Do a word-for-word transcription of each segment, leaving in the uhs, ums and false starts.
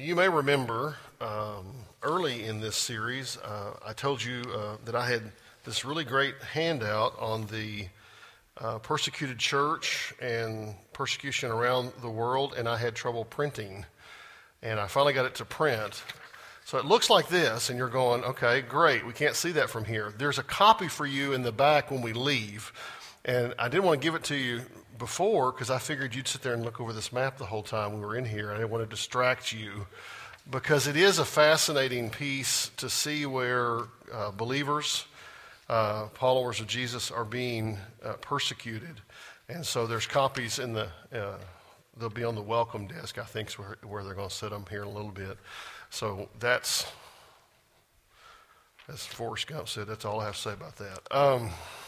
You may remember um, early in this series, uh, I told you uh, that I had this really great handout on the uh, persecuted church and persecution around the world, and I had trouble printing. And I finally got it to print. So it looks like this, and you're going, okay, great, we can't see that from here. There's a copy for you in the back when we leave. And I didn't want to give it to you before because I figured you'd sit there and look over this map the whole time we were in here. I didn't want to distract you because it is a fascinating piece to see where uh, believers, uh, followers of Jesus are being uh, persecuted. And so there's copies in the, uh, they'll be on the welcome desk, I think is where, where they're going to set them here in a little bit. So that's, as Forrest Gump said, that's all I have to say about that. Um,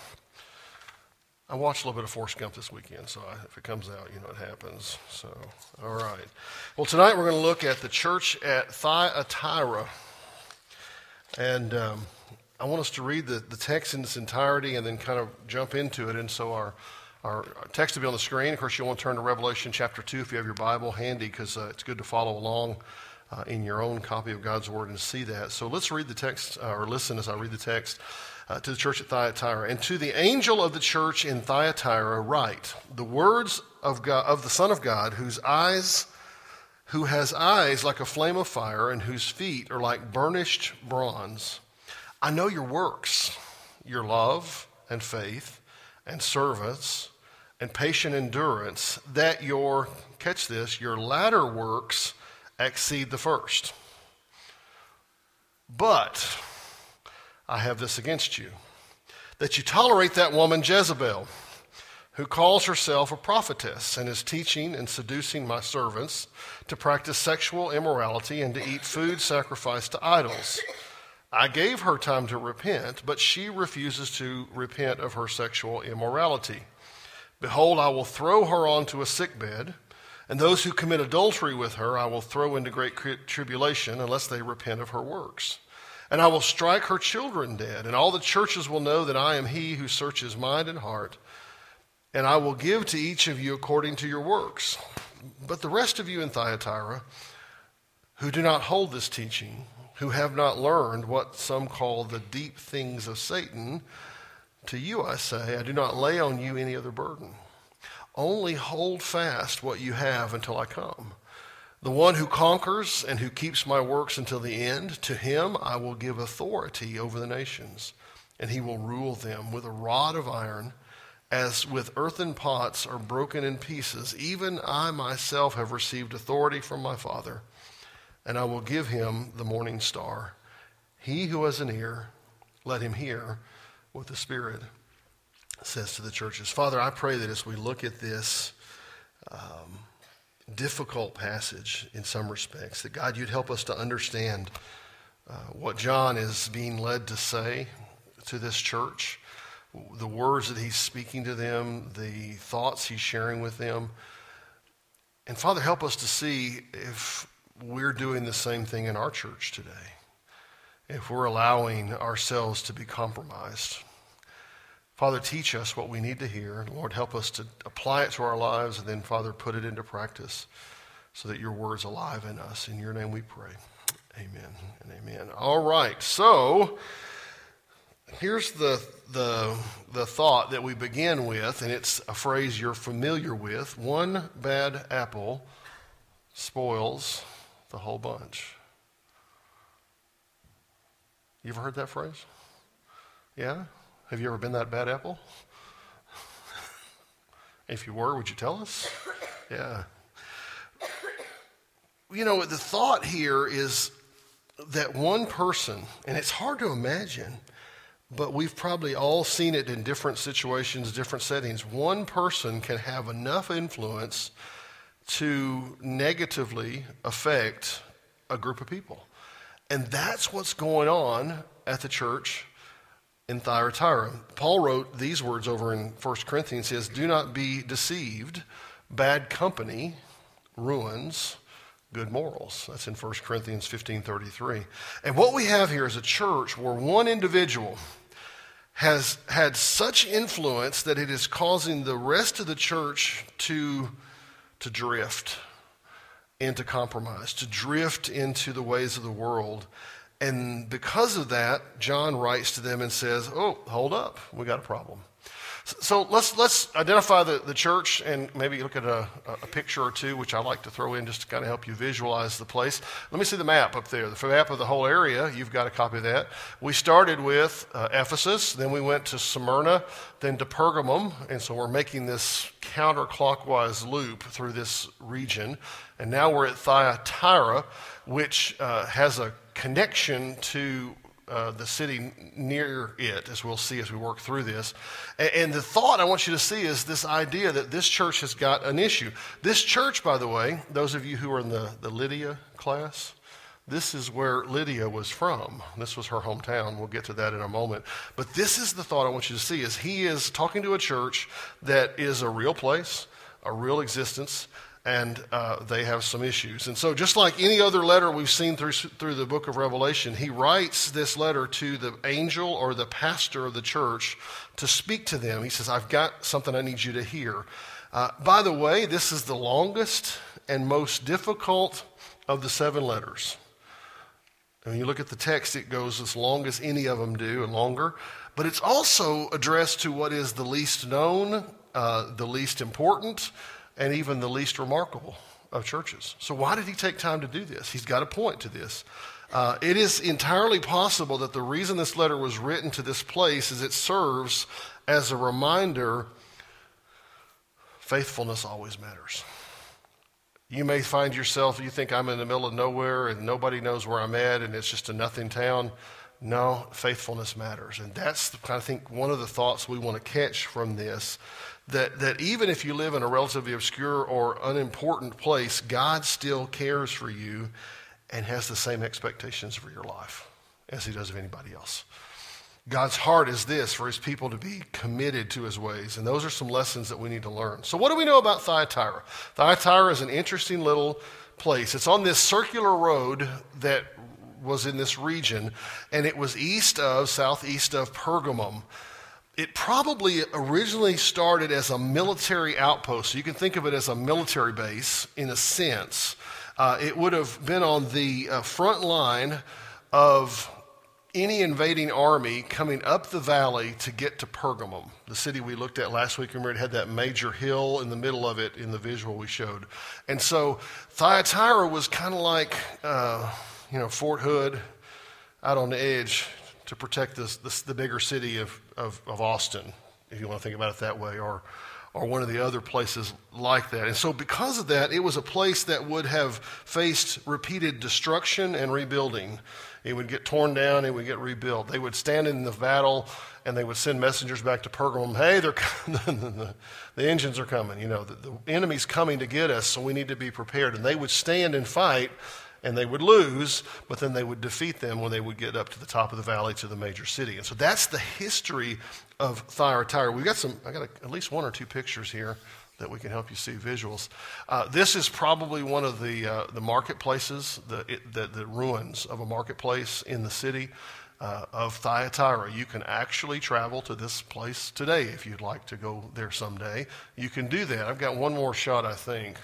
I watched a little bit of Forrest Gump this weekend, so I, if it comes out, you know it happens. So, all right. Well, tonight we're going to look at the church at Thyatira. And um, I want us to read the, the text in its entirety and then kind of jump into it. And so our, our, our text will be on the screen. Of course, you'll want to turn to Revelation chapter two if you have your Bible handy, because uh, it's good to follow along uh, in your own copy of God's Word and see that. So let's read the text, uh, or listen as I read the text. Uh, to the church at Thyatira. And to the angel of the church in Thyatira write, the words of God, of the Son of God, whose eyes, who has eyes like a flame of fire and whose feet are like burnished bronze. I know your works, your love and faith and service and patient endurance, that your, catch this, your latter works exceed the first. But I have this against you, that you tolerate that woman Jezebel, who calls herself a prophetess and is teaching and seducing my servants to practice sexual immorality and to eat food sacrificed to idols. I gave her time to repent, but she refuses to repent of her sexual immorality. Behold, I will throw her onto a sickbed, and those who commit adultery with her I will throw into great tribulation unless they repent of her works. And I will strike her children dead, and all the churches will know that I am he who searches mind and heart, and I will give to each of you according to your works. But the rest of you in Thyatira, who do not hold this teaching, who have not learned what some call the deep things of Satan, to you I say, I do not lay on you any other burden. Only hold fast what you have until I come. The one who conquers and who keeps my works until the end, to him I will give authority over the nations, and he will rule them with a rod of iron, as with earthen pots are broken in pieces. Even I myself have received authority from my Father, and I will give him the morning star. He who has an ear, let him hear what the Spirit says to the churches. Father, I pray that as we look at this um, difficult passage in some respects, that God, you'd help us to understand uh, what John is being led to say to this church, the words that he's speaking to them, the thoughts he's sharing with them. And Father, help us to see if we're doing the same thing in our church today, if we're allowing ourselves to be compromised. Father, teach us what we need to hear. Lord, help us to apply it to our lives, and then, Father, put it into practice so that your word's alive in us. In your name we pray. Amen and amen. All right, so here's the, the, the thought that we begin with, and it's a phrase you're familiar with. One bad apple spoils the whole bunch. You ever heard that phrase? Yeah? Have you ever been that bad apple? If you were, would you tell us? Yeah. You know, the thought here is that one person, and it's hard to imagine, but we've probably all seen it in different situations, different settings. One person can have enough influence to negatively affect a group of people. And that's what's going on at the church in Thyatira. Paul wrote these words over in First Corinthians. He says, do not be deceived. Bad company ruins good morals. That's in First Corinthians fifteen thirty-three. And what we have here is a church where one individual has had such influence that it is causing the rest of the church to, to drift into compromise, to drift into the ways of the world. And because of that, John writes to them and says, oh, hold up, we got a problem. So let's let's identify the, the church and maybe look at a, a picture or two, which I like to throw in just to kind of help you visualize the place. Let me see the map up there. The map of the whole area, you've got a copy of that. We started with uh, Ephesus, then we went to Smyrna, then to Pergamum, and so we're making this counterclockwise loop through this region. And now we're at Thyatira, which uh, has a connection to Uh, the city near it, as we'll see as we work through this. And, and the thought I want you to see is this idea that this church has got an issue. This church, by the way, those of you who are in the, the Lydia class, this is where Lydia was from. This was her hometown. We'll get to that in a moment. But this is the thought I want you to see, is he is talking to a church that is a real place, a real existence, and uh, they have some issues. And so just like any other letter we've seen through through the book of Revelation, he writes this letter to the angel or the pastor of the church to speak to them. He says, I've got something I need you to hear. Uh, by the way, this is the longest and most difficult of the seven letters. And when you look at the text, it goes as long as any of them do and longer. But it's also addressed to what is the least known, uh, the least important, and even the least remarkable of churches. So why did he take time to do this? He's got a point to this. Uh, it is entirely possible that the reason this letter was written to this place is it serves as a reminder faithfulness always matters. You may find yourself, you think I'm in the middle of nowhere and nobody knows where I'm at and it's just a nothing town. No, faithfulness matters. And that's, the, I think, one of the thoughts we want to catch from this. That, that even if you live in a relatively obscure or unimportant place, God still cares for you and has the same expectations for your life as he does of anybody else. God's heart is this, for his people to be committed to his ways. And those are some lessons that we need to learn. So what do we know about Thyatira? Thyatira is an interesting little place. It's on this circular road that was in this region, and it was east of, southeast of Pergamum. It probably originally started as a military outpost. So you can think of it as a military base in a sense. Uh, it would have been on the uh, front line of any invading army coming up the valley to get to Pergamum, the city we looked at last week. Remember, it had that major hill in the middle of it in the visual we showed. And so Thyatira was kind of like, uh, you know, Fort Hood out on the edge to protect this, this, the bigger city of, of, of Austin, if you want to think about it that way, or or one of the other places like that. And so because of that, it was a place that would have faced repeated destruction and rebuilding. It would get torn down, it would get rebuilt. They would stand in the battle, and they would send messengers back to Pergamum. Hey, they're the, the engines are coming. You know, the, the enemy's coming to get us, so we need to be prepared. And they would stand and fight, and they would lose, but then they would defeat them when they would get up to the top of the valley to the major city. And so that's the history of Thyatira. We've got some, I got a, at least one or two pictures here that we can help you see visuals. Uh, this is probably one of the uh, the marketplaces, the, it, the the ruins of a marketplace in the city uh, of Thyatira. You can actually travel to this place today if you'd like to go there someday. You can do that. I've got one more shot, I think.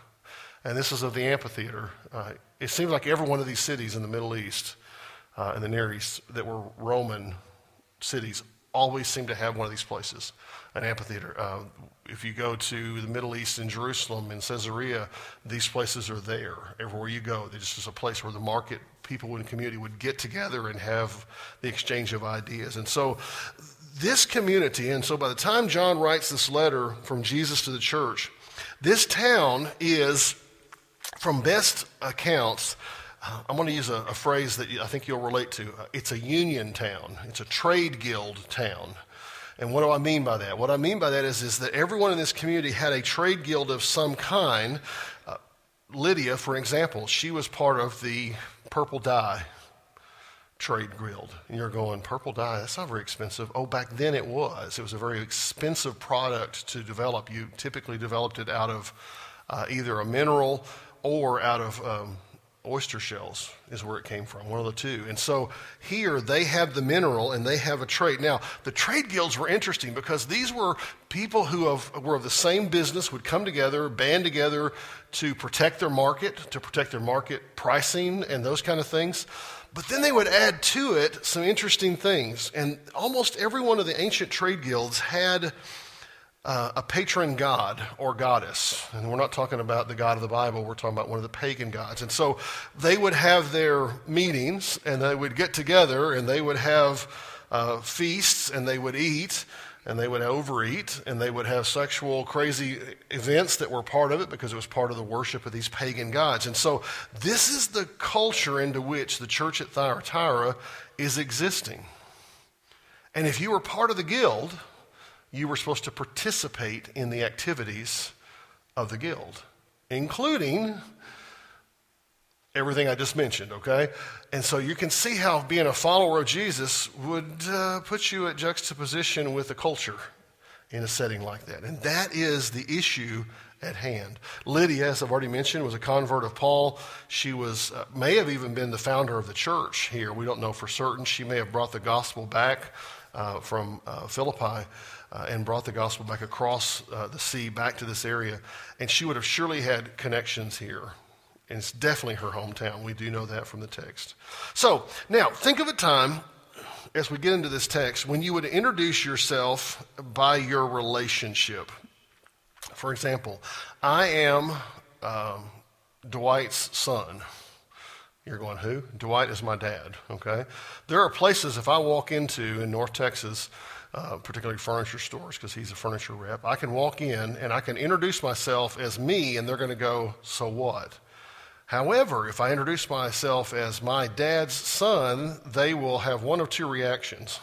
And this is of the amphitheater. Uh, it seems like every one of these cities in the Middle East uh, and the Near East that were Roman cities always seem to have one of these places, an amphitheater. Uh, if you go to the Middle East in Jerusalem, in Caesarea, these places are there. Everywhere you go, there's just a place where the market people in the community would get together and have the exchange of ideas. And so this community, and so by the time John writes this letter from Jesus to the church, this town is, from best accounts, uh, I'm going to use a, a phrase that I think you'll relate to. Uh, it's a union town. It's a trade guild town. And what do I mean by that? What I mean by that is, is that everyone in this community had a trade guild of some kind. Uh, Lydia, for example, she was part of the purple dye trade guild. And you're going, purple dye, that's not very expensive. Oh, back then it was. It was a very expensive product to develop. You typically developed it out of uh, either a mineral or out of um, oyster shells is where it came from, one of the two. And so here they have the mineral and they have a trade. Now, the trade guilds were interesting because these were people who have, were of the same business, would come together, band together to protect their market, to protect their market pricing and those kind of things. But then they would add to it some interesting things. And almost every one of the ancient trade guilds had Uh, a patron god or goddess. And we're not talking about the God of the Bible, we're talking about one of the pagan gods. And so they would have their meetings and they would get together and they would have uh, feasts and they would eat and they would overeat and they would have sexual crazy events that were part of it because it was part of the worship of these pagan gods. And so this is the culture into which the church at Thyatira is existing. And if you were part of the guild, you were supposed to participate in the activities of the guild, including everything I just mentioned, okay? And so you can see how being a follower of Jesus would uh, put you at juxtaposition with the culture in a setting like that. And that is the issue at hand. Lydia, as I've already mentioned, was a convert of Paul. She was uh, may have even been the founder of the church here. We don't know for certain. She may have brought the gospel back uh, from uh, Philippi. Uh, and brought the gospel back across uh, the sea back to this area. And she would have surely had connections here. And it's definitely her hometown. We do know that from the text. So now think of a time, as we get into this text, when you would introduce yourself by your relationship. For example, I am um, Dwight's son. You're going, who? Dwight is my dad, okay? There are places, if I walk into in North Texas, Uh, particularly furniture stores, because he's a furniture rep, I can walk in and I can introduce myself as me, and they're going to go, so what? However, if I introduce myself as my dad's son, they will have one of two reactions.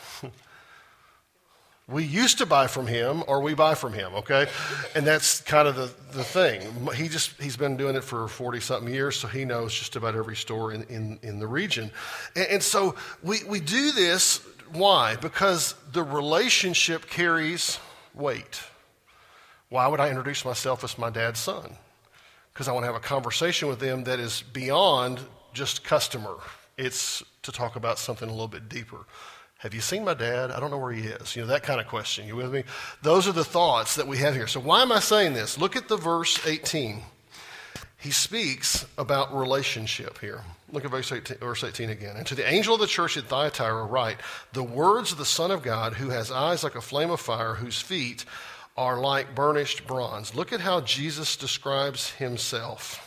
We used to buy from him, or we buy from him, okay? And that's kind of the, the thing. He just, he's been doing it for forty-something years, so he knows just about every store in, in, in the region. And, and so we, we do this. Why? Because the relationship carries weight. Why would I introduce myself as my dad's son? Because I want to have a conversation with them that is beyond just customer. It's to talk about something a little bit deeper. Have you seen my dad? I don't know where he is. You know, that kind of question. You with me? Those are the thoughts that we have here. So why am I saying this? Look at the verse eighteen. He speaks about relationship here. Look at verse eighteen, verse eighteen again. And to the angel of the church at Thyatira write, the words of the Son of God, who has eyes like a flame of fire, whose feet are like burnished bronze. Look at how Jesus describes himself.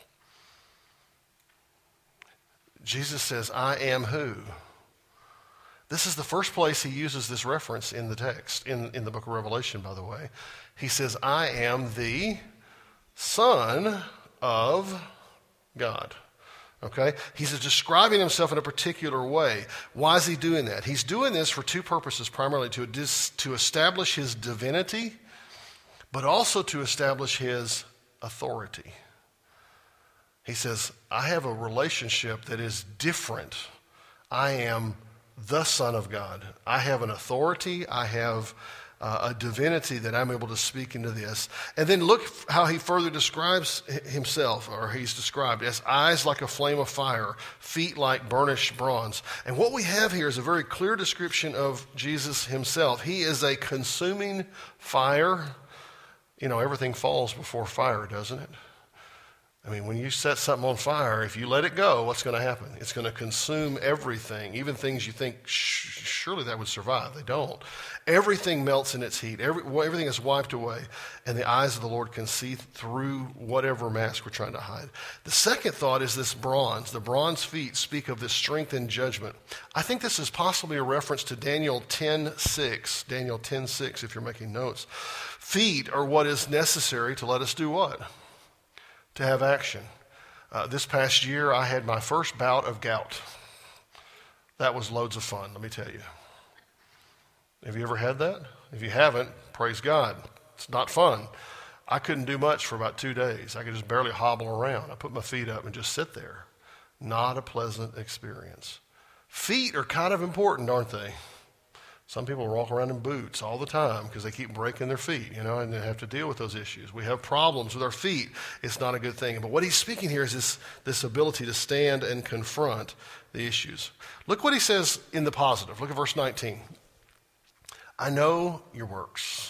Jesus says, I am who? This is the first place he uses this reference in the text, in, in the book of Revelation, by the way. He says, I am the Son of God. Okay? He's describing himself in a particular way. Why is he doing that? He's doing this for two purposes, primarily to, to establish his divinity, but also to establish his authority. He says, I have a relationship that is different. I am the Son of God. I have an authority. I have Uh, a divinity that I'm able to speak into this. And then look how he further describes himself, or he's described as eyes like a flame of fire, feet like burnished bronze. And what we have here is a very clear description of Jesus himself. He is a consuming fire. You know, everything falls before fire, doesn't it? I mean, when you set something on fire, if you let it go, what's going to happen? It's going to consume everything, even things you think, surely that would survive. They don't. Everything melts in its heat. Every, everything is wiped away, and the eyes of the Lord can see through whatever mask we're trying to hide. The second thought is this bronze. The bronze feet speak of this strength and judgment. I think this is possibly a reference to Daniel ten six. Daniel ten six, if you're making notes. Feet are what is necessary to let us do what? To have action. Uh, this past year, I had my first bout of gout. That was loads of fun, let me tell you. Have you ever had that? If you haven't, praise God. It's not fun. I couldn't do much for about two days. I could just barely hobble around. I put my feet up and just sit there. Not a pleasant experience. Feet are kind of important, aren't they? Some people walk around in boots all the time because they keep breaking their feet, you know, and they have to deal with those issues. We have problems with our feet. It's not a good thing. But what he's speaking here is this, this ability to stand and confront the issues. Look what he says in the positive. Look at verse nineteen. I know your works.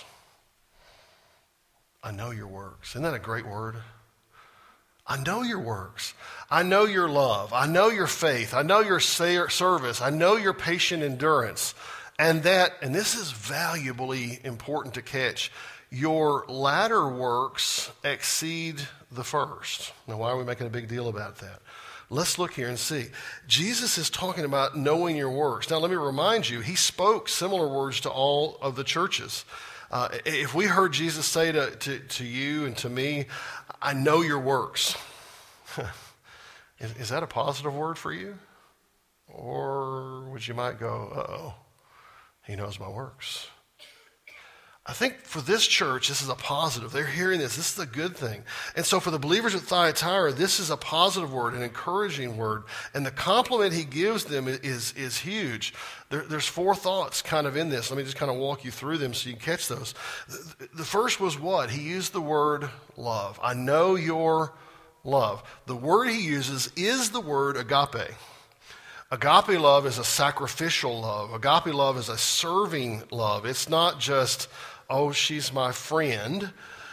I know your works. Isn't that a great word? I know your works. I know your love. I know your faith. I know your service. I know your patient endurance. And that, and this is valuably important to catch, your latter works exceed the first. Now, why are we making a big deal about that? Let's look here and see. Jesus is talking about knowing your works. Now, let me remind you, he spoke similar words to all of the churches. Uh, if we heard Jesus say to, to, to you and to me, I know your works, is, is that a positive word for you? Or would you might go, uh-oh. He knows my works. I think for this church, this is a positive. They're hearing this. This is a good thing. And so for the believers at Thyatira, this is a positive word, an encouraging word. And the compliment he gives them is, is huge. There, there's four thoughts kind of in this. Let me just kind of walk you through them so you can catch those. The, the first was what? He used the word love. I know your love. The word he uses is the word agape. Agape love is a sacrificial love. Agape love is a serving love. It's not just, oh, she's my friend,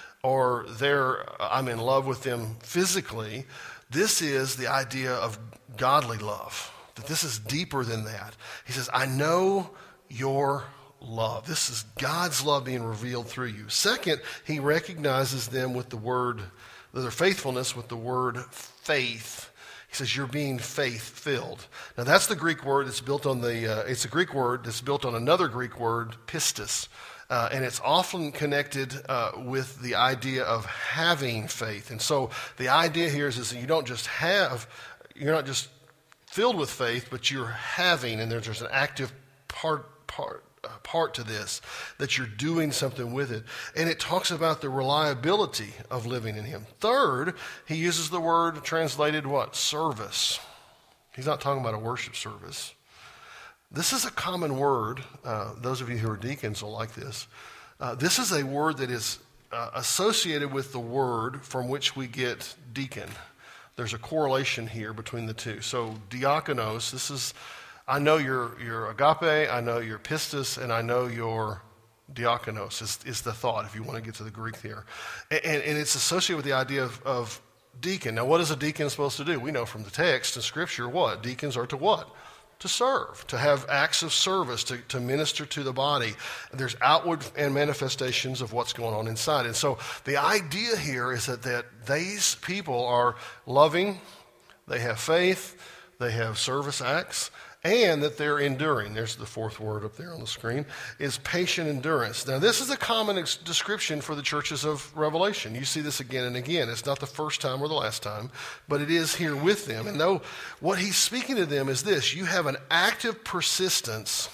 or they're, I'm in love with them physically. This is the idea of godly love, that this is deeper than that. He says, I know your love. This is God's love being revealed through you. Second, he recognizes them with the word, their faithfulness with the word faith. He says, you're being faith-filled. Now, that's the Greek word that's built on the, uh, it's a Greek word that's built on another Greek word, pistis. Uh, and it's often connected uh, with the idea of having faith. And so the idea here is, is that you don't just have, you're not just filled with faith, but you're having, and there's, there's an active part, part, uh, part to this, that you're doing something with it. And it talks about the reliability of living in him. Third, he uses the word translated what? Service. He's not talking about a worship service. This is a common word. Uh, those of you who are deacons will like this. Uh, this is a word that is uh, associated with the word from which we get deacon. There's a correlation here between the two. So diakonos, this is, I know your, your agape, I know your pistis, and I know your diakonos is, is the thought, if you want to get to the Greek here. And, and it's associated with the idea of, of deacon. Now, what is a deacon supposed to do? We know from the text in Scripture what? Deacons are to what? To serve, to have acts of service, to, to minister to the body. There's outward and manifestations of what's going on inside. And so the idea here is that, that these people are loving, they have faith, they have service acts, and that they're enduring. There's the fourth word up there on the screen, is patient endurance. Now, this is a common ex- description for the churches of Revelation. You see this again and again. It's not the first time or the last time, but it is here with them. And though what he's speaking to them is this: you have an active persistence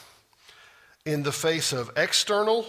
in the face of external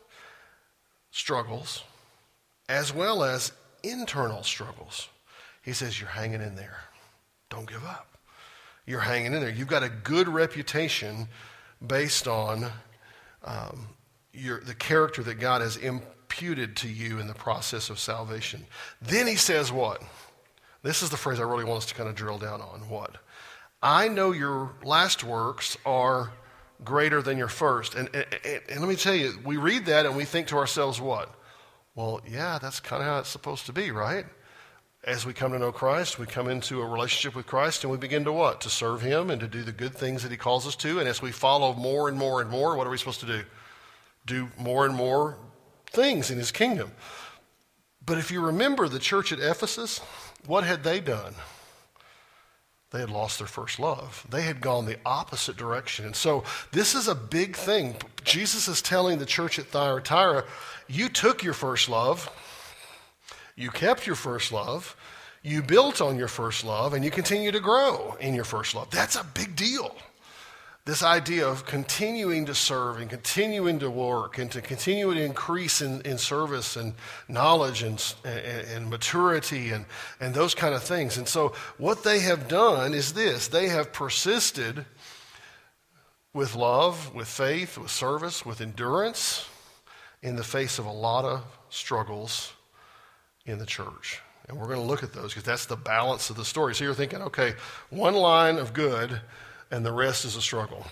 struggles as well as internal struggles. He says, you're hanging in there. Don't give up. You're hanging in there. You've got a good reputation based on um, your, the character that God has imputed to you in the process of salvation. Then he says what? This is the phrase I really want us to kind of drill down on. What? I know your last works are greater than your first. And, and, and let me tell you, we read that and we think to ourselves what? Well, yeah, that's kind of how it's supposed to be, right? As we come to know Christ, we come into a relationship with Christ, and we begin to what? To serve him and to do the good things that he calls us to. And as we follow more and more and more, what are we supposed to do? Do more and more things in his kingdom. But if you remember the church at Ephesus, what had they done? They had lost their first love. They had gone the opposite direction. And so this is a big thing. Jesus is telling the church at Thyatira, you took your first love, you kept your first love, you built on your first love, and you continue to grow in your first love. That's a big deal. This idea of continuing to serve and continuing to work and to continue to increase in, in service and knowledge and, and, and maturity and, and those kind of things. And so what they have done is this. They have persisted with love, with faith, with service, with endurance, in the face of a lot of struggles in the church. And we're going to look at those because that's the balance of the story. So you're thinking, okay, one line of good and the rest is a struggle.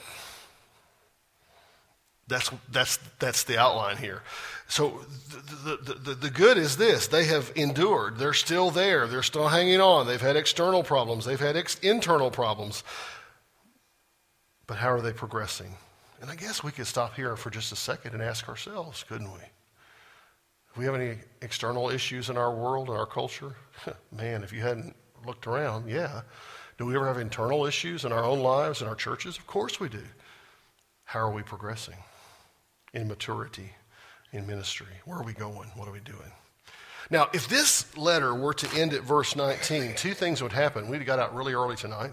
That's that's that's the outline here. So the, the, the, the good is this. They have endured. They're still there. They're still hanging on. They've had external problems. They've had ex- internal problems. But how are they progressing? And I guess we could stop here for just a second and ask ourselves, couldn't we? Do we have any external issues in our world, in our culture? Man, if you hadn't looked around, yeah. Do we ever have internal issues in our own lives, in our churches? Of course we do. How are we progressing in maturity, in ministry? Where are we going? What are we doing? Now, if this letter were to end at verse nineteen, two things would happen. We'd got out really early tonight.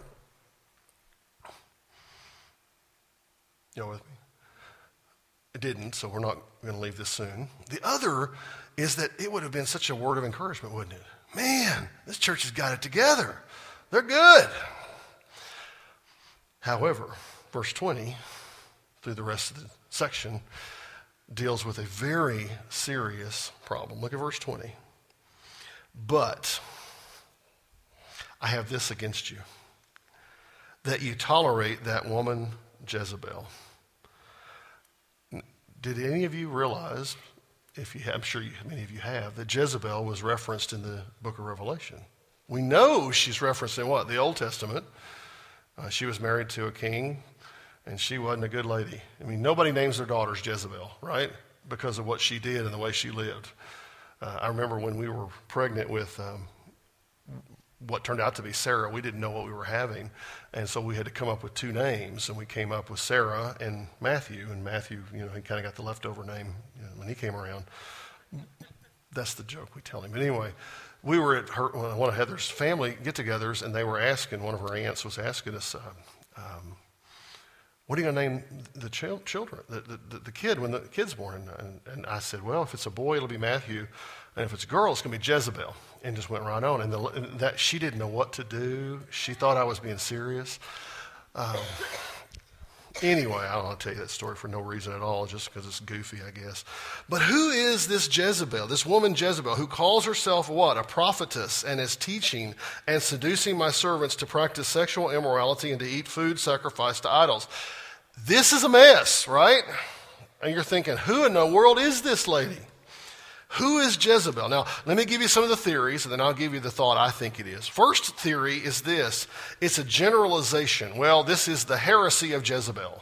You with me? It didn't, so we're not going to leave this soon. The other is that it would have been such a word of encouragement, wouldn't it? Man, this church has got it together. They're good. However, verse twenty, through the rest of the section, deals with a very serious problem. Look at verse twenty. But I have this against you, that you tolerate that woman Jezebel. Did any of you realize, if you have, I'm sure you, many of you have, that Jezebel was referenced in the book of Revelation? We know she's referenced in what? The Old Testament. Uh, she was married to a king, and she wasn't a good lady. I mean, nobody names their daughters Jezebel, right? Because of what she did and the way she lived. Uh, I remember when we were pregnant with um, what turned out to be Sarah, we didn't know what we were having. And so we had to come up with two names, and we came up with Sarah and Matthew. And Matthew, you know, he kind of got the leftover name, you know, when he came around. That's the joke we tell him. But anyway, we were at her, one of Heather's family get-togethers, and they were asking, one of her aunts was asking us, uh, um, what are you going to name the ch- children, the, the, the kid when the kid's born? And, and I said, well, if it's a boy, it'll be Matthew. And if it's a girl, it's going to be Jezebel. And just went right on. And, the, and that she didn't know what to do. She thought I was being serious. Um, anyway, I don't want to tell you that story for no reason at all, just because it's goofy, I guess. But who is this Jezebel, this woman Jezebel, who calls herself what? A prophetess, and is teaching and seducing my servants to practice sexual immorality and to eat food sacrificed to idols. This is a mess, right? And you're thinking, who in the world is this lady? Who is Jezebel? Now, let me give you some of the theories, and then I'll give you the thought I think it is. First theory is this. It's a generalization. Well, this is the heresy of Jezebel.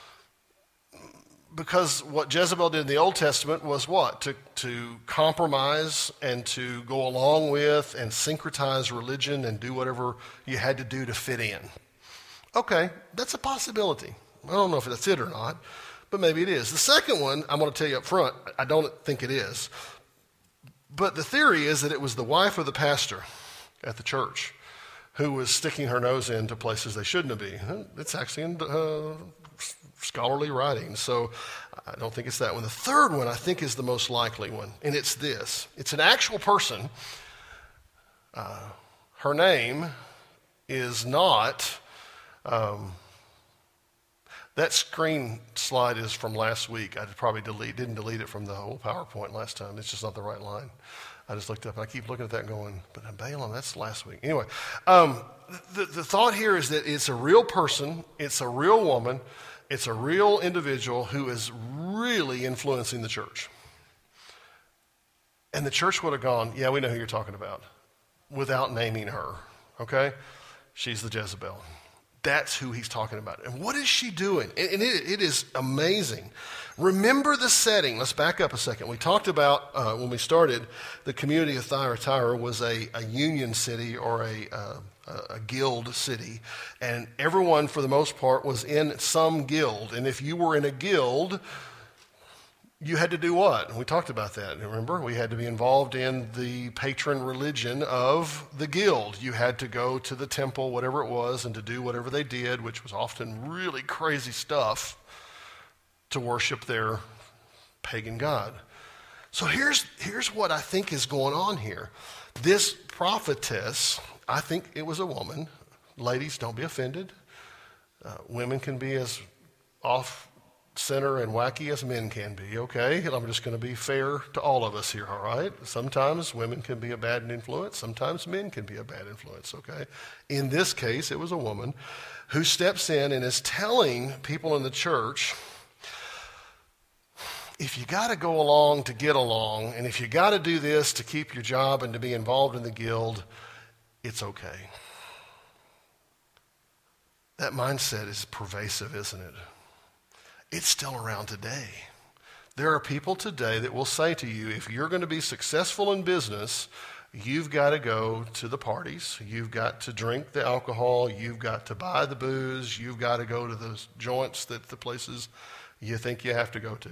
Because what Jezebel did in the Old Testament was what? To, to compromise and to go along with and syncretize religion and do whatever you had to do to fit in. Okay, that's a possibility. I don't know if that's it or not, but maybe it is. The second one, I'm going to tell you up front, I don't think it is. But the theory is that it was the wife of the pastor at the church who was sticking her nose into places they shouldn't be. It's actually in uh, scholarly writing, so I don't think it's that one. The third one I think is the most likely one, and it's this. It's an actual person. Uh, her name is not... Um, That screen slide is from last week. I probably delete, didn't delete it from the whole PowerPoint last time. It's just not the right line. I just looked up, and I keep looking at that and going, but Balaam, that's last week. Anyway, um, the, the thought here is that it's a real person, it's a real woman, it's a real individual who is really influencing the church. And the church would have gone, yeah, we know who you're talking about, without naming her, okay? She's the Jezebel. That's who he's talking about. And what is she doing? And it, it is amazing. Remember the setting. Let's back up a second. We talked about, uh, when we started, the community of Thyatira was a, a union city or a, uh, a guild city. And everyone, for the most part, was in some guild. And if you were in a guild, you had to do what? And we talked about that. Remember, we had to be involved in the patron religion of the guild. You had to go to the temple, whatever it was, and to do whatever they did, which was often really crazy stuff, to worship their pagan god. So here's, here's what I think is going on here. This prophetess, I think it was a woman. Ladies, don't be offended. Uh, women can be as off center and wacky as men can be, okay? I'm just going to be fair to all of us here, all right? Sometimes women can be a bad influence. Sometimes men can be a bad influence, okay? In this case, it was a woman who steps in and is telling people in the church, if you got to go along to get along, and if you got to do this to keep your job and to be involved in the guild, it's okay. That mindset is pervasive, isn't it? It's still around today. There are people today that will say to you, if you're going to be successful in business, you've got to go to the parties, you've got to drink the alcohol, you've got to buy the booze, you've got to go to those joints, that the places you think you have to go to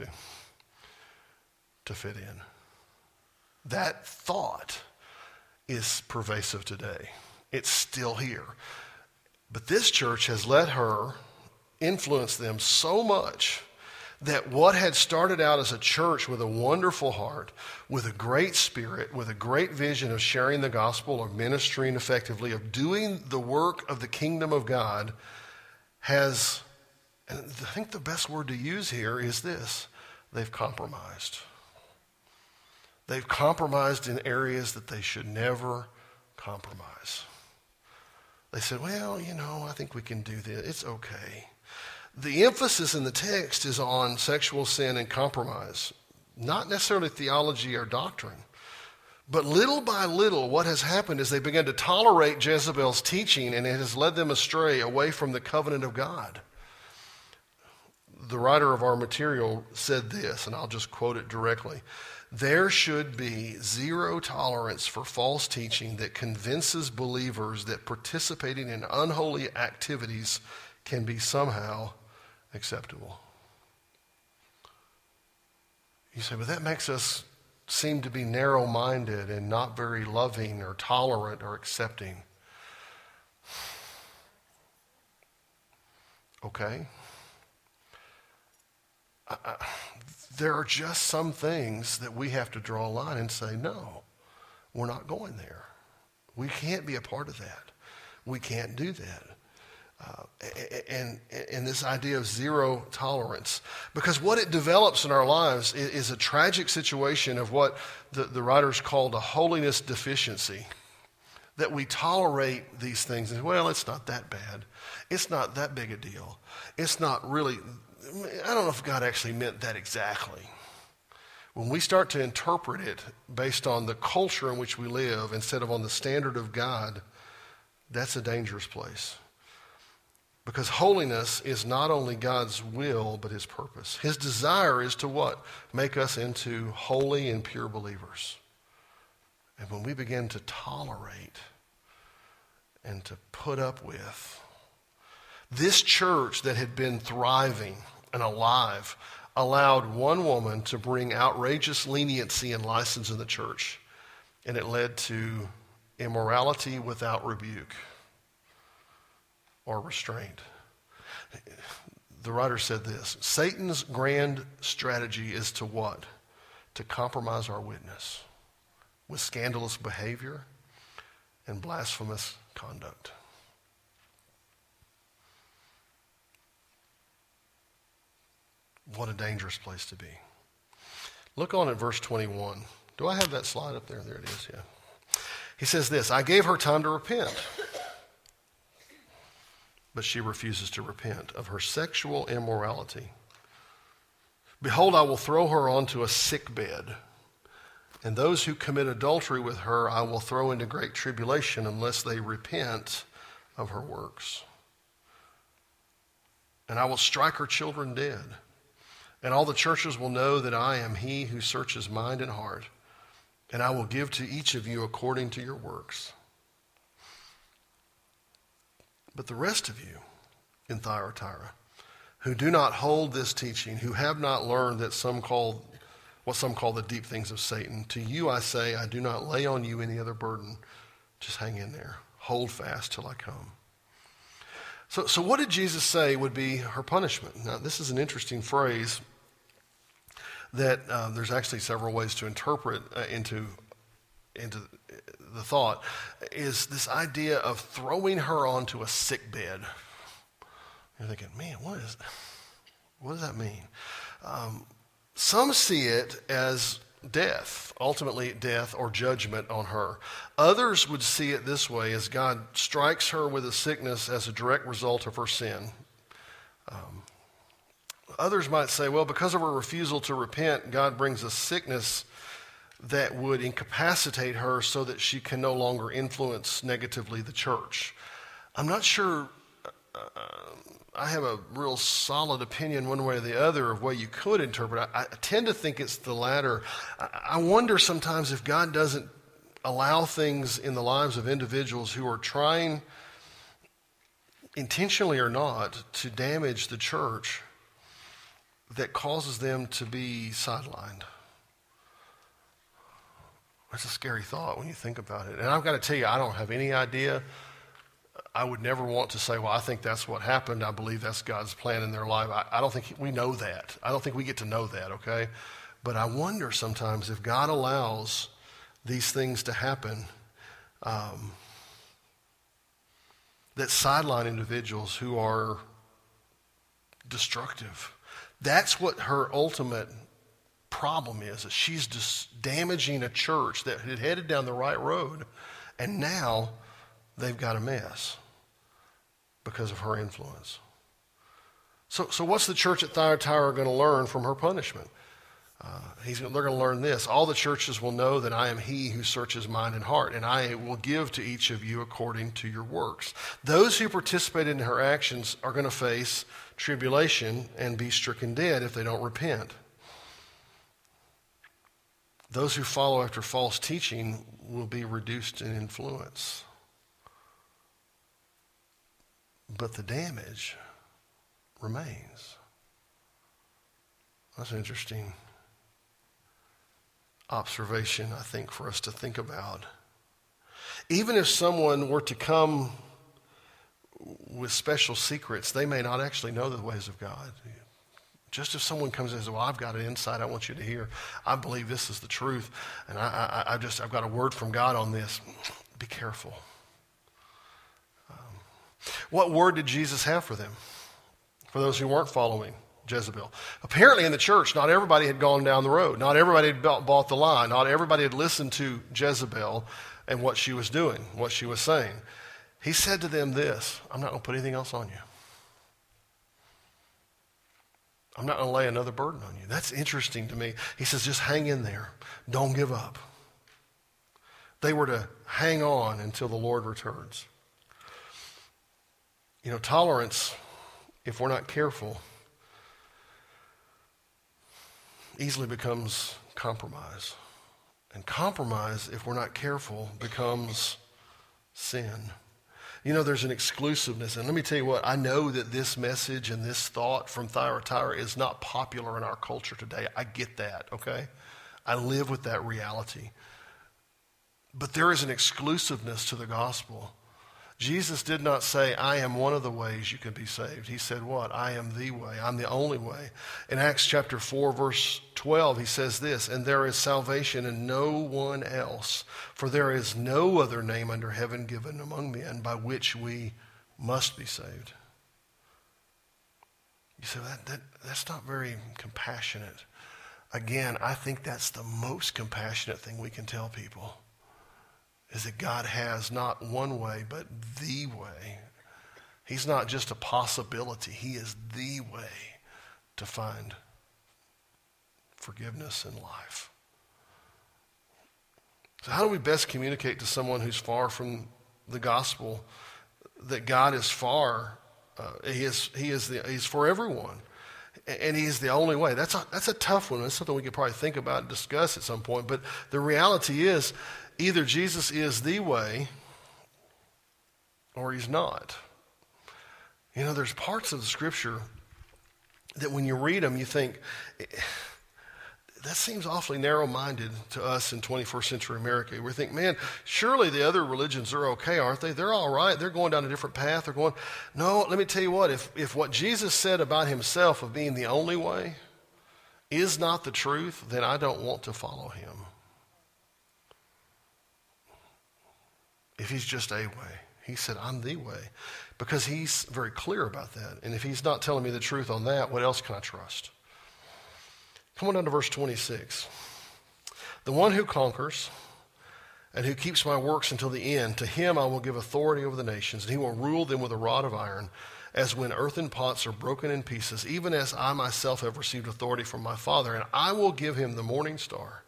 to fit in. That thought is pervasive today. It's still here. But this church has let her influence them so much that what had started out as a church with a wonderful heart, with a great spirit, with a great vision of sharing the gospel, of ministering effectively, of doing the work of the kingdom of God, has, and I think the best word to use here is this, they've compromised. They've compromised in areas that they should never compromise. They said, well, you know, I think we can do this. It's okay. The emphasis in the text is on sexual sin and compromise, not necessarily theology or doctrine. But little by little, what has happened is they began to tolerate Jezebel's teaching, and it has led them astray away from the covenant of God. The writer of our material said this, and I'll just quote it directly. There should be zero tolerance for false teaching that convinces believers that participating in unholy activities can be somehow acceptable. You say, but that makes us seem to be narrow-minded and not very loving or tolerant or accepting. Okay. I, I, there are just some things that we have to draw a line and say, no, we're not going there. We can't be a part of that. We can't do that. Uh, and, and this idea of zero tolerance. Because what it develops in our lives is, is a tragic situation of what the, the writers called a holiness deficiency. That we tolerate these things and, well, it's not that bad. It's not that big a deal. It's not really, I don't know if God actually meant that exactly. When we start to interpret it based on the culture in which we live instead of on the standard of God, that's a dangerous place. Because holiness is not only God's will, but his purpose. His desire is to what? Make us into holy and pure believers. And when we begin to tolerate and to put up with, this church that had been thriving and alive allowed one woman to bring outrageous leniency and license in the church. And it led to immorality without rebuke or restraint. The writer said this, Satan's grand strategy is to what? To compromise our witness with scandalous behavior and blasphemous conduct. What a dangerous place to be. Look on at verse twenty-one. Do I have that slide up there? There it is, yeah. He says this, I gave her time to repent. But she refuses to repent of her sexual immorality. Behold, I will throw her onto a sick bed, and those who commit adultery with her I will throw into great tribulation unless they repent of her works. And I will strike her children dead, and all the churches will know that I am he who searches mind and heart, and I will give to each of you according to your works. But the rest of you in Thyatira, who do not hold this teaching, who have not learned that some call, what some call the deep things of Satan, to you I say, I do not lay on you any other burden. Just hang in there. Hold fast till I come. So, so what did Jesus say would be her punishment? Now, this is an interesting phrase that uh, there's actually several ways to interpret uh, into into the thought, is this idea of throwing her onto a sick bed. You're thinking, man, what is What does that mean? Um, some see it as death, ultimately death or judgment on her. Others would see it this way, as God strikes her with a sickness as a direct result of her sin. Um, others might say, well, because of her refusal to repent, God brings a sickness that would incapacitate her so that she can no longer influence negatively the church. I'm not sure uh, I have a real solid opinion one way or the other of way you could interpret it. I, I tend to think it's the latter. I, I wonder sometimes if God doesn't allow things in the lives of individuals who are trying, intentionally or not, to damage the church that causes them to be sidelined. That's a scary thought when you think about it. And I've got to tell you, I don't have any idea. I would never want to say, well, I think that's what happened. I believe that's God's plan in their life. I, I don't think we know that. I don't think we get to know that, okay? But I wonder sometimes if God allows these things to happen um, that sideline individuals who are destructive. That's what her ultimate problem is, that she's just damaging a church that had headed down the right road, and now they've got a mess because of her influence. So, so what's the church at Thyatira going to learn from her punishment? Uh, he's, they're going to learn this. All the churches will know that I am he who searches mind and heart, and I will give to each of you according to your works. Those who participate in her actions are going to face tribulation and be stricken dead if they don't repent. Those who follow after false teaching will be reduced in influence. But the damage remains. That's an interesting observation, I think, for us to think about. Even if someone were to come with special secrets, they may not actually know the ways of God. Just if someone comes and says, well, I've got an insight I want you to hear. I believe this is the truth, and I, I, I just, I've got a word from God on this. Be careful. Um, what word did Jesus have for them? For those who weren't following Jezebel. Apparently in the church, not everybody had gone down the road. Not everybody had bought the lie. Not everybody had listened to Jezebel and what she was doing, what she was saying. He said to them this, I'm not going to put anything else on you. I'm not going to lay another burden on you. That's interesting to me. He says, just hang in there. Don't give up. They were to hang on until the Lord returns. You know, tolerance, if we're not careful, easily becomes compromise. And compromise, if we're not careful, becomes sin. You know, there's an exclusiveness. And let me tell you what, I know that this message and this thought from Thyatira is not popular in our culture today. I get that, okay? I live with that reality. But there is an exclusiveness to the gospel. Jesus did not say, I am one of the ways you can be saved. He said what? I am the way. I'm the only way. In Acts chapter four, verse twelve, he says this, and there is salvation in no one else, for there is no other name under heaven given among men by which we must be saved. You say, that, that, that's not very compassionate. Again, I think that's the most compassionate thing we can tell people. Is that God has not one way, but the way. He's not just a possibility. He is the way to find forgiveness in life. So how do we best communicate to someone who's far from the gospel that God is far? Uh, he is. He is. The, he's for everyone, and He is the only way. That's a, that's a tough one. That's something we could probably think about and discuss at some point. But the reality is, either Jesus is the way or He's not. You know, there's parts of the Scripture that when you read them, you think, that seems awfully narrow-minded to us in twenty-first century America. We think, man, surely the other religions are okay, aren't they? They're all right. They're going down a different path. They're going, no, let me tell you what, if, if what Jesus said about Himself of being the only way is not the truth, then I don't want to follow Him. If He's just a way, He said, I'm the way. Because he's very clear about that. And if he's not telling me the truth on that, what else can I trust? Come on down to verse twenty-six. The one who conquers and who keeps my works until the end, to him I will give authority over the nations, and he will rule them with a rod of iron, as when earthen pots are broken in pieces, even as I myself have received authority from my Father, and I will give him the morning star.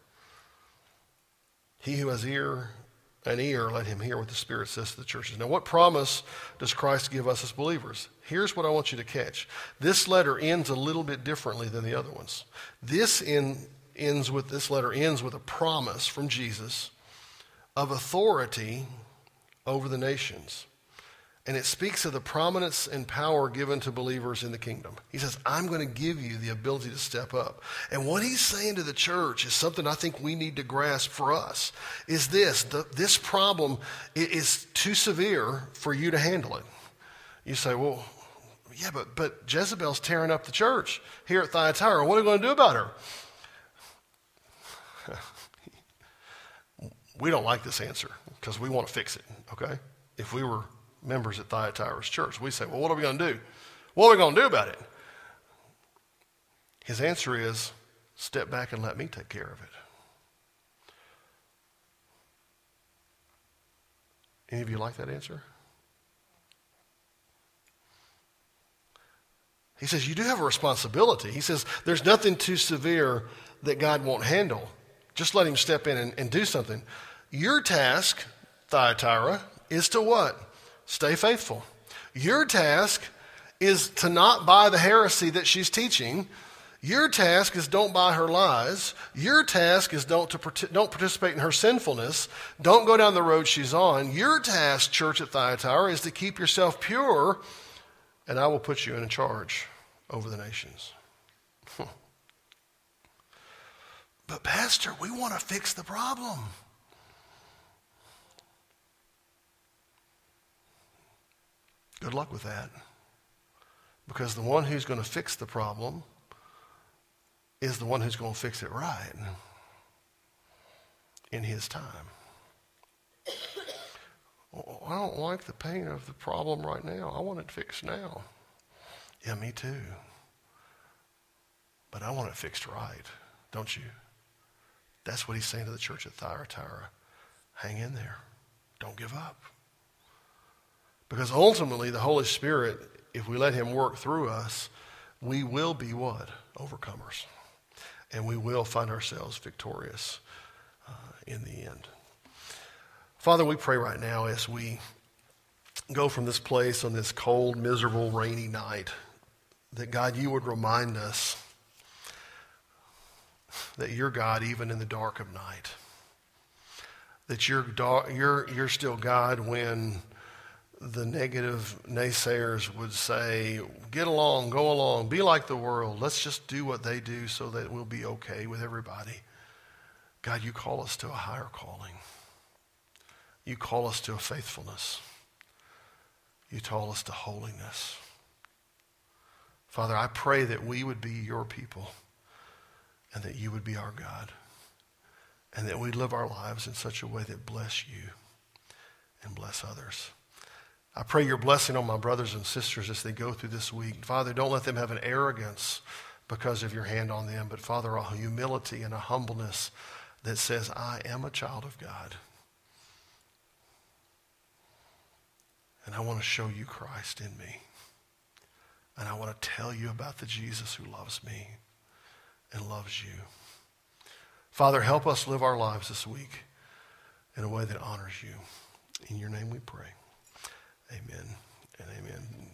He who has ear, an ear, let him hear what the Spirit says to the churches. Now, what promise does Christ give us as believers? Here's what I want you to catch. This letter ends a little bit differently than the other ones. This in, ends with this letter ends with a promise from Jesus of authority over the nations. And it speaks of the prominence and power given to believers in the kingdom. He says, I'm going to give you the ability to step up. And what he's saying to the church is something I think we need to grasp for us, is this. The, this problem is too severe for you to handle it. You say, well, yeah, but, but Jezebel's tearing up the church here at Thyatira. What are we going to do about her? We don't like this answer because we want to fix it, okay? If we were members at Thyatira's church, we say, well, what are we going to do? What are we going to do about it? His answer is, step back and let me take care of it. Any of you like that answer? He says, you do have a responsibility. He says, there's nothing too severe that God won't handle. Just let him step in and, and do something. Your task, Thyatira, is to what? Stay faithful. Your task is to not buy the heresy that she's teaching. Your task is don't buy her lies. Your task is don't, to, don't participate in her sinfulness. Don't go down the road she's on. Your task, church at Thyatira, is to keep yourself pure, and I will put you in charge over the nations. But Pastor, we want to fix the problem. Good luck with that. Because the one who's going to fix the problem is the one who's going to fix it right in his time. Well, I don't like the pain of the problem right now. I want it fixed now. Yeah, me too. But I want it fixed right, don't you? That's what he's saying to the church at Thyatira. Hang in there. Don't give up. Because ultimately, the Holy Spirit, if we let him work through us, we will be what? Overcomers. And we will find ourselves victorious uh, in the end. Father, we pray right now as we go from this place on this cold, miserable, rainy night, that God, you would remind us that you're God even in the dark of night. That you're, you're, you're still God when the negative naysayers would say, get along, go along, be like the world. Let's just do what they do so that we'll be okay with everybody. God, you call us to a higher calling. You call us to a faithfulness. You call us to holiness. Father, I pray that we would be your people and that you would be our God and that we'd live our lives in such a way that bless you and bless others. I pray your blessing on my brothers and sisters as they go through this week. Father, don't let them have an arrogance because of your hand on them, but Father, a humility and a humbleness that says, I am a child of God. And I want to show you Christ in me. And I want to tell you about the Jesus who loves me and loves you. Father, help us live our lives this week in a way that honors you. In your name we pray. Amen and amen.